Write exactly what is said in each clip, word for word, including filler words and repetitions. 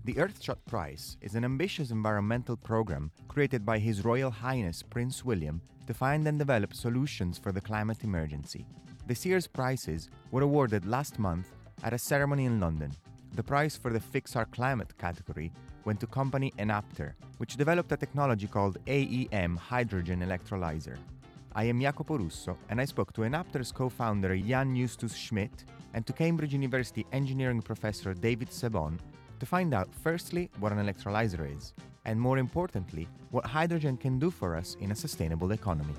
The Earthshot Prize is an ambitious environmental program created by His Royal Highness Prince William to find and develop solutions for the climate emergency. This year's prizes were awarded last month at a ceremony in London. The prize for the Fix Our Climate category went to company Enapter, which developed a technology called A E M Hydrogen Electrolyzer. I am Jacopo Russo, and I spoke to Enapter's co-founder Jan Justus Schmidt and to Cambridge University engineering professor David Sebon to find out, firstly, what an electrolyzer is, and more importantly, what hydrogen can do for us in a sustainable economy.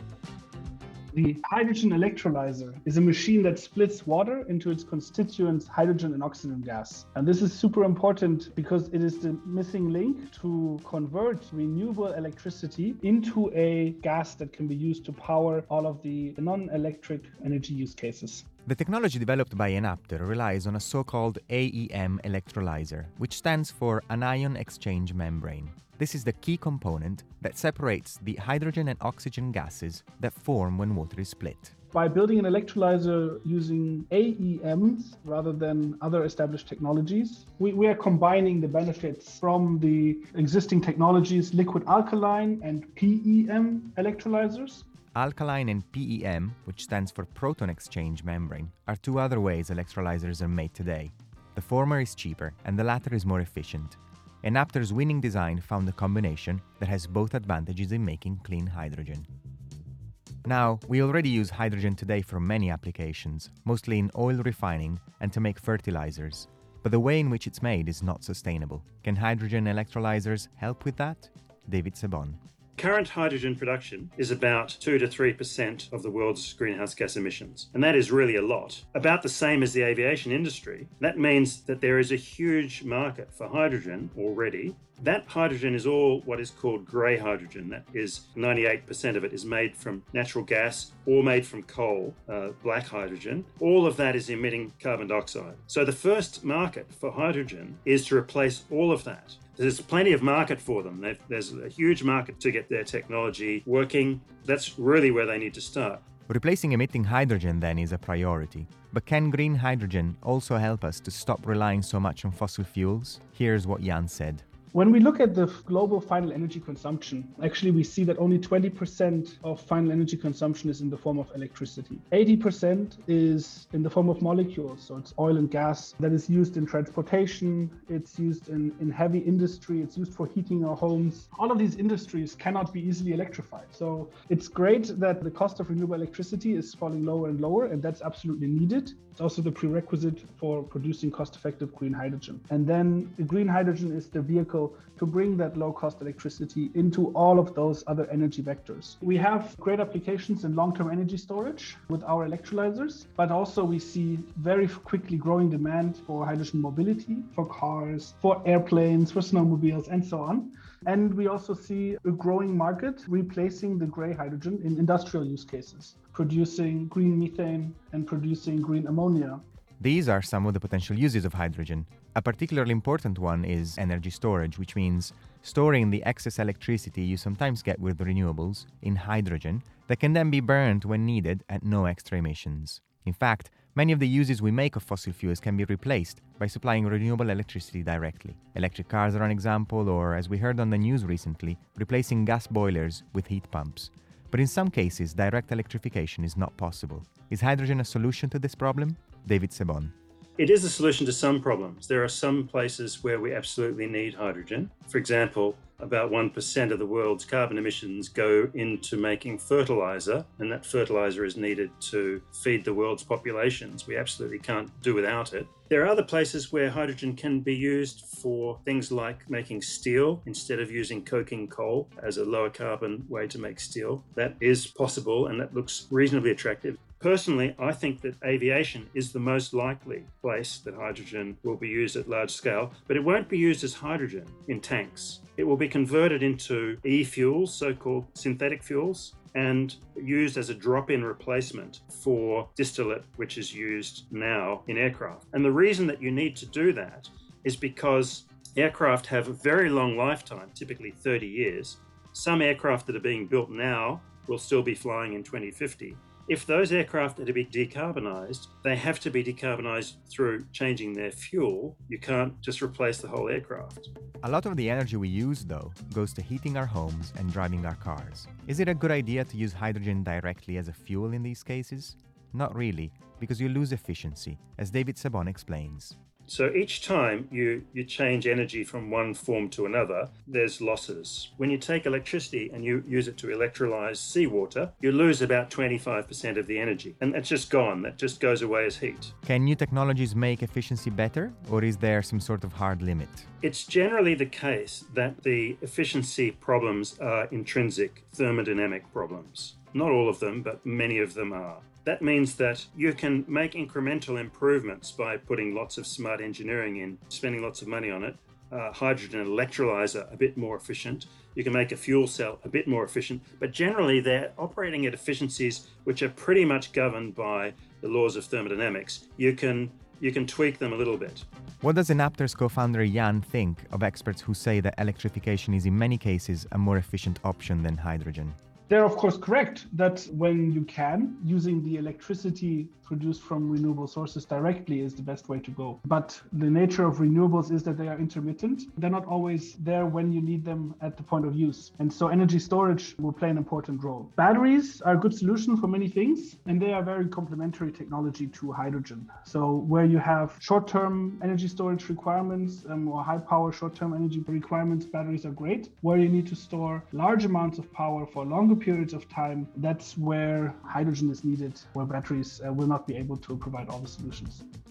The hydrogen electrolyzer is a machine that splits water into its constituents hydrogen and oxygen gas. And this is super important because it is the missing link to convert renewable electricity into a gas that can be used to power all of the non-electric energy use cases. The technology developed by Enapter relies on a so-called A E M electrolyzer, which stands for anion exchange membrane. This is the key component that separates the hydrogen and oxygen gases that form when water is split. By building an electrolyzer using A E Ms rather than other established technologies, we, we are combining the benefits from the existing technologies, liquid alkaline and P E M electrolyzers. Alkaline and P E M, which stands for proton exchange membrane, are two other ways electrolyzers are made today. The former is cheaper and the latter is more efficient. Enapter's winning design found a combination that has both advantages in making clean hydrogen. Now, we already use hydrogen today for many applications, mostly in oil refining and to make fertilizers. But the way in which it's made is not sustainable. Can hydrogen electrolyzers help with that? David Sebon. Current hydrogen production is about two to three percent of the world's greenhouse gas emissions, and that is really a lot. About the same as the aviation industry. That means that there is a huge market for hydrogen already. That hydrogen is all what is called grey hydrogen. That is, ninety-eight percent of it is made from natural gas or made from coal, uh, black hydrogen. All of that is emitting carbon dioxide. So the first market for hydrogen is to replace all of that. There's plenty of market for them. They've, there's a huge market to get their technology working. That's really where they need to start. Replacing emitting hydrogen then is a priority. But can green hydrogen also help us to stop relying so much on fossil fuels? Here's what Jan said. When we look at the global final energy consumption, actually we see that only twenty percent of final energy consumption is in the form of electricity. eighty percent is in the form of molecules, so it's oil and gas that is used in transportation, it's used in, in heavy industry, it's used for heating our homes. All of these industries cannot be easily electrified. So it's great that the cost of renewable electricity is falling lower and lower, and that's absolutely needed. It's also the prerequisite for producing cost-effective green hydrogen. And then the green hydrogen is the vehicle to bring that low-cost electricity into all of those other energy vectors. We have great applications in long-term energy storage with our electrolyzers, but also we see very quickly growing demand for hydrogen mobility, for cars, for airplanes, for snowmobiles, and so on. And we also see a growing market replacing the grey hydrogen in industrial use cases, producing green methane and producing green ammonia. These are some of the potential uses of hydrogen. A particularly important one is energy storage, which means storing the excess electricity you sometimes get with renewables in hydrogen that can then be burned when needed at no extra emissions. In fact, many of the uses we make of fossil fuels can be replaced by supplying renewable electricity directly. Electric cars are an example, or, as we heard on the news recently, replacing gas boilers with heat pumps. But in some cases, direct electrification is not possible. Is hydrogen a solution to this problem? David Sebon. It is a solution to some problems. There are some places where we absolutely need hydrogen. For example, about one percent of the world's carbon emissions go into making fertilizer, and that fertilizer is needed to feed the world's populations. We absolutely can't do without it. There are other places where hydrogen can be used for things like making steel instead of using coking coal as a lower carbon way to make steel. That is possible, and that looks reasonably attractive. Personally, I think that aviation is the most likely place that hydrogen will be used at large scale, but it won't be used as hydrogen in tanks. It will be converted into e-fuels, so-called synthetic fuels, and used as a drop-in replacement for distillate, which is used now in aircraft. And the reason that you need to do that is because aircraft have a very long lifetime, typically thirty years. Some aircraft that are being built now will still be flying in twenty fifty. If those aircraft are to be decarbonised, they have to be decarbonised through changing their fuel. You can't just replace the whole aircraft. A lot of the energy we use, though, goes to heating our homes and driving our cars. Is it a good idea to use hydrogen directly as a fuel in these cases? Not really, because you lose efficiency, as David Sabon explains. So each time you, you change energy from one form to another, there's losses. When you take electricity and you use it to electrolyze seawater, you lose about twenty-five percent of the energy. And that's just gone. That just goes away as heat. Can new technologies make efficiency better, or is there some sort of hard limit? It's generally the case that the efficiency problems are intrinsic thermodynamic problems. Not all of them, but many of them are. That means that you can make incremental improvements by putting lots of smart engineering in, spending lots of money on it. Uh, hydrogen electrolyzer a bit more efficient. You can make a fuel cell a bit more efficient, but generally they're operating at efficiencies which are pretty much governed by the laws of thermodynamics. You can you can tweak them a little bit. What does Enapter's co-founder Jan think of experts who say that electrification is in many cases a more efficient option than hydrogen? They're of course correct that when you can, using the electricity produced from renewable sources directly is the best way to go. But the nature of renewables is that they are intermittent. They're not always there when you need them at the point of use. And so energy storage will play an important role. Batteries are a good solution for many things, and they are very complementary technology to hydrogen. So where you have short-term energy storage requirements um, or high-power short-term energy requirements, batteries are great. Where you need to store large amounts of power for longer periods of time, that's where hydrogen is needed, where batteries uh, will not be able to provide all the solutions.